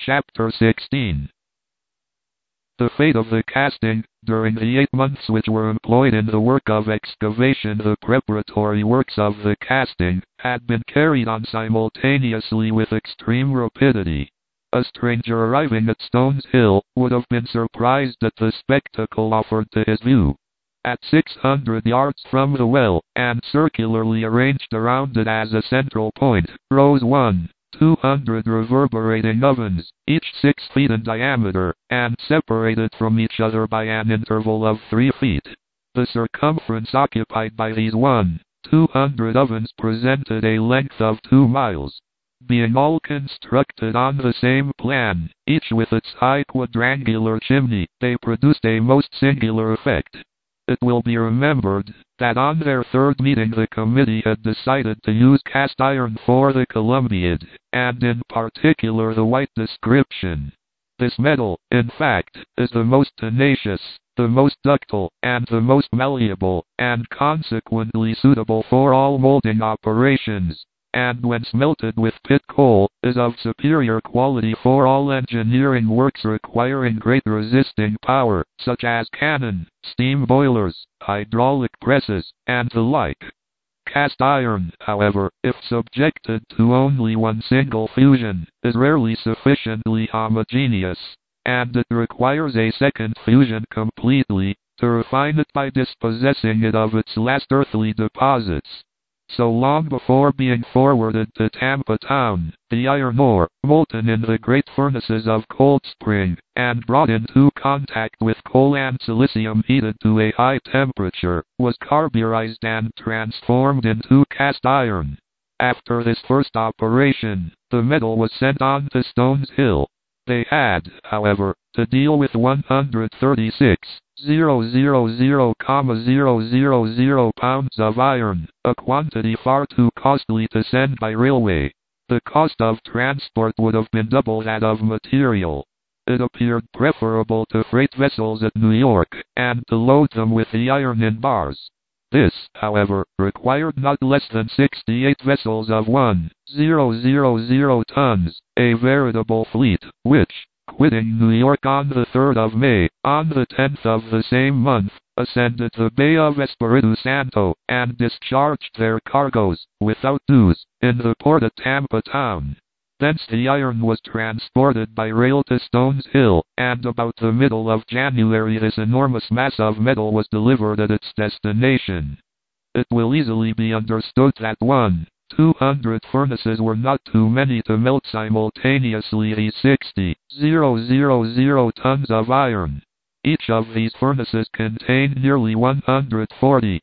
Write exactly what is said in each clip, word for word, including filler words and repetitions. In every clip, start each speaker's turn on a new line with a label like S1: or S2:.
S1: Chapter sixteen. The fate of the casting. During the eight months which were employed in the work of excavation, the preparatory works of the casting had been carried on simultaneously with extreme rapidity. A stranger arriving at Stones Hill would have been surprised at the spectacle offered to his view. At six hundred yards from the well, and circularly arranged around it as a central point, rose one. two hundred reverberating ovens, each six feet in diameter, and separated from each other by an interval of three feet. The circumference occupied by these one. two hundred ovens presented a length of two miles. Being all constructed on the same plan, each with its high quadrangular chimney, they produced a most singular effect. It will be remembered that on their third meeting the committee had decided to use cast iron for the Columbiad, and in particular the white description. This metal, in fact, is the most tenacious, the most ductile, and the most malleable, and consequently suitable for all molding operations, and when smelted with pit coal, is of superior quality for all engineering works requiring great resisting power, such as cannon, steam boilers, hydraulic presses, and the like. Cast iron, however, if subjected to only one single fusion, is rarely sufficiently homogeneous, and it requires a second fusion completely, to refine it by dispossessing it of its last earthly deposits. So long before being forwarded to Tampa Town, the iron ore, molten in the great furnaces of Cold Spring, and brought into contact with coal and silicium heated to a high temperature, was carburized and transformed into cast iron. After this first operation, the metal was sent on to Stones Hill. They had, however, to deal with one hundred thirty-six thousand pounds of iron, a quantity far too costly to send by railway. The cost of transport would have been double that of material. It appeared preferable to freight vessels at New York, and to load them with the iron in bars. This, however, required not less than sixty-eight vessels of one hundred tons, a veritable fleet, which, quitting New York on the third of May, on the tenth of the same month, ascended the Bay of Espiritu Santo, and discharged their cargoes, without dues, in the port at Tampa Town. Thence the iron was transported by rail to Stones Hill, and about the middle of January this enormous mass of metal was delivered at its destination. It will easily be understood that one. two hundred furnaces were not too many to melt simultaneously these sixty thousand tons of iron. Each of these furnaces contained nearly one hundred forty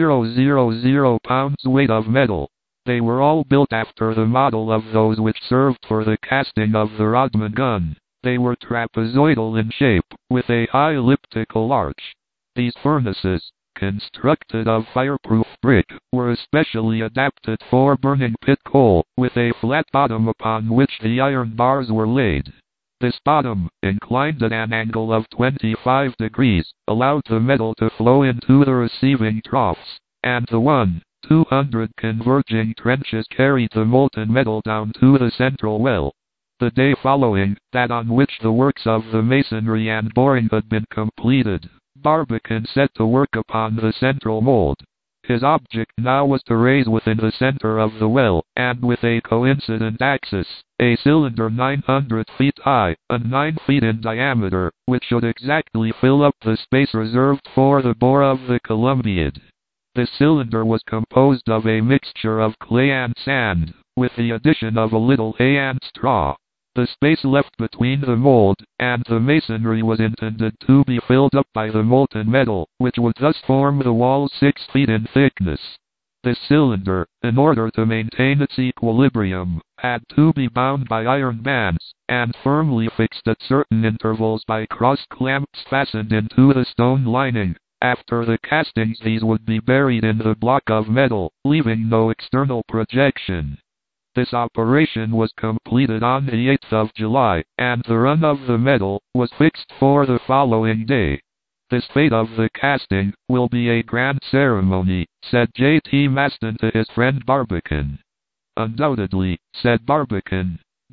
S1: thousand pounds weight of metal. They were all built after the model of those which served for the casting of the Rodman gun. They were trapezoidal in shape, with a high elliptical arch. These furnaces, constructed of fireproof brick, were especially adapted for burning pit coal, with a flat bottom upon which the iron bars were laid. This bottom, inclined at an angle of twenty-five degrees, allowed the metal to flow into the receiving troughs, and the one. two hundred converging trenches carried the molten metal down to the central well. The day following, that on which the works of the masonry and boring had been completed, Barbicane set to work upon the central mold. His object now was to raise within the center of the well, and with a coincident axis, a cylinder nine hundred feet high, and nine feet in diameter, which should exactly fill up the space reserved for the bore of the Columbiad. This cylinder was composed of a mixture of clay and sand, with the addition of a little hay and straw. The space left between the mold and the masonry was intended to be filled up by the molten metal, which would thus form the walls six feet in thickness. This cylinder, in order to maintain its equilibrium, had to be bound by iron bands, and firmly fixed at certain intervals by cross clamps fastened into the stone lining. After the castings these would be buried in the block of metal, leaving no external projection. This operation was completed on the eighth of July, and the run of the metal was fixed for the following day. This fate of the casting will be a grand ceremony, said J T Maston to his friend Barbicane. Undoubtedly, said Barbicane,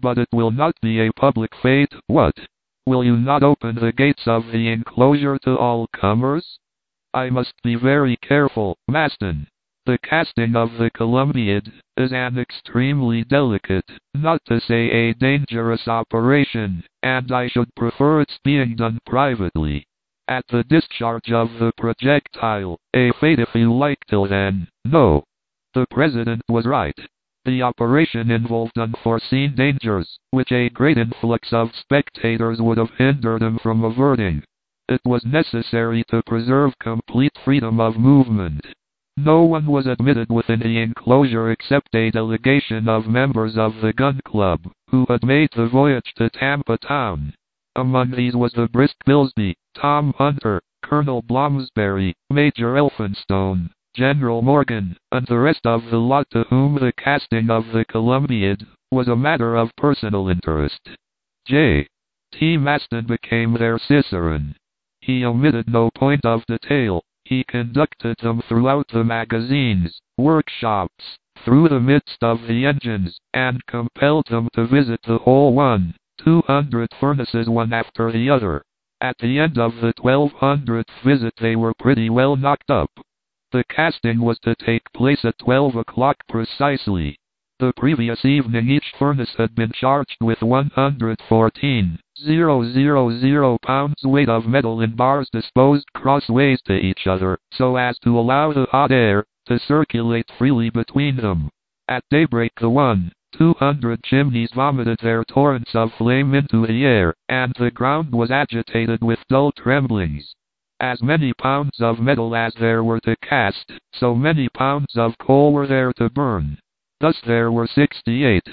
S1: But it will not be a public fete, what? Will you not open the gates of the enclosure to all comers? I must be very careful, Maston. The casting of the Columbiad is an extremely delicate, not to say a dangerous operation, and I should prefer its being done privately. At the discharge of the projectile, a fete if you like till then, no. The President was right. The operation involved unforeseen dangers, which a great influx of spectators would have hindered him from averting. It was necessary to preserve complete freedom of movement. No one was admitted within the enclosure except a delegation of members of the gun club, who had made the voyage to Tampa Town. Among these was the brisk Bilsby, Tom Hunter, Colonel Blomsberry, Major Elphinstone, General Morgan, and the rest of the lot to whom the casting of the Columbiad was a matter of personal interest. J. T. Maston became their cicerone. He omitted no point of detail. He conducted them throughout the magazines, workshops, through the midst of the engines, and compelled them to visit the whole one, two hundred furnaces one after the other. At the end of the twelve hundredth visit they were pretty well knocked up. The casting was to take place at twelve o'clock precisely. The previous evening each furnace had been charged with one hundred fourteen thousand pounds weight of metal in bars disposed crossways to each other, so as to allow the hot air to circulate freely between them. At daybreak the one, two hundred chimneys vomited their torrents of flame into the air, and the ground was agitated with dull tremblings. As many pounds of metal as there were to cast, so many pounds of coal were there to burn. Thus there were sixty-eight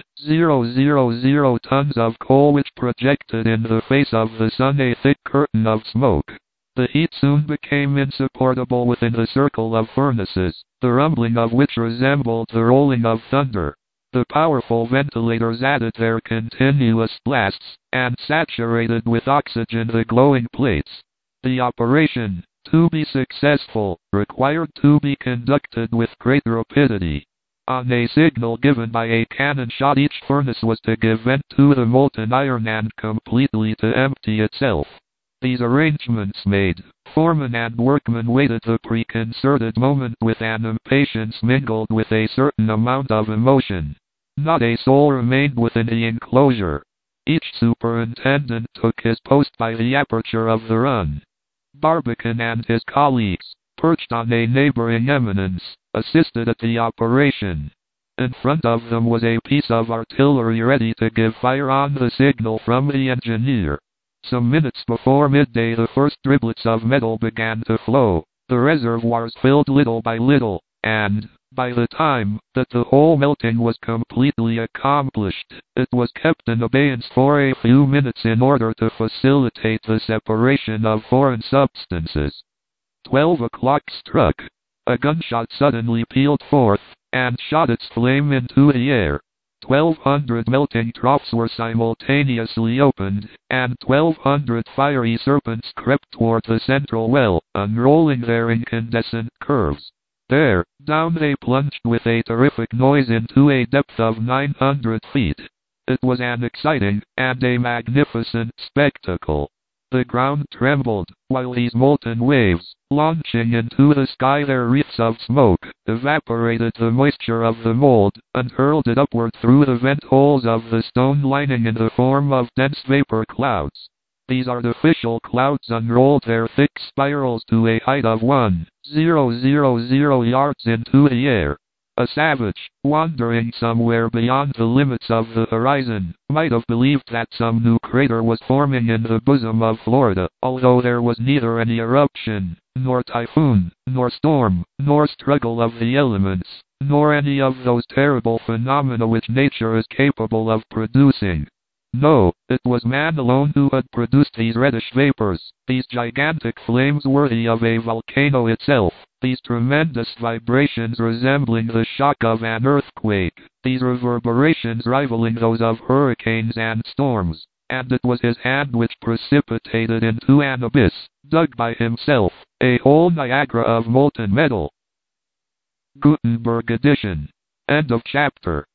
S1: thousand tons of coal which projected in the face of the sun a thick curtain of smoke. The heat soon became insupportable within the circle of furnaces, the rumbling of which resembled the rolling of thunder. The powerful ventilators added their continuous blasts, and saturated with oxygen the glowing plates. The operation, to be successful, required to be conducted with great rapidity. On a signal given by a cannon shot each furnace was to give vent to the molten iron and completely to empty itself. These arrangements made, foreman and workmen waited the preconcerted moment with an impatience mingled with a certain amount of emotion. Not a soul remained within the enclosure. Each superintendent took his post by the aperture of the run. Barbicane and his colleagues, perched on a neighboring eminence, assisted at the operation. In front of them was a piece of artillery ready to give fire on the signal from the engineer. Some minutes before midday the first driblets of metal began to flow. The reservoirs filled little by little, and, by the time that the whole melting was completely accomplished, it was kept in abeyance for a few minutes in order to facilitate the separation of foreign substances. Twelve o'clock struck. A gunshot suddenly pealed forth, and shot its flame into the air. Twelve hundred melting troughs were simultaneously opened, and twelve hundred fiery serpents crept toward the central well, unrolling their incandescent curves. There, down they plunged with a terrific noise into a depth of nine hundred feet. It was an exciting, and a magnificent spectacle. The ground trembled, while these molten waves, launching into the sky their wreaths of smoke, evaporated the moisture of the mold, and hurled it upward through the vent holes of the stone lining in the form of dense vapor clouds. These artificial clouds unrolled their thick spirals to a height of one thousand yards into the air. A savage, wandering somewhere beyond the limits of the horizon, might have believed that some new crater was forming in the bosom of Florida, although there was neither any eruption, nor typhoon, nor storm, nor struggle of the elements, nor any of those terrible phenomena which nature is capable of producing. No, it was man alone who had produced these reddish vapors, these gigantic flames worthy of a volcano itself, these tremendous vibrations resembling the shock of an earthquake, these reverberations rivaling those of hurricanes and storms, and it was his hand which precipitated into an abyss, dug by himself, a whole Niagara of molten metal. Gutenberg edition. End of chapter.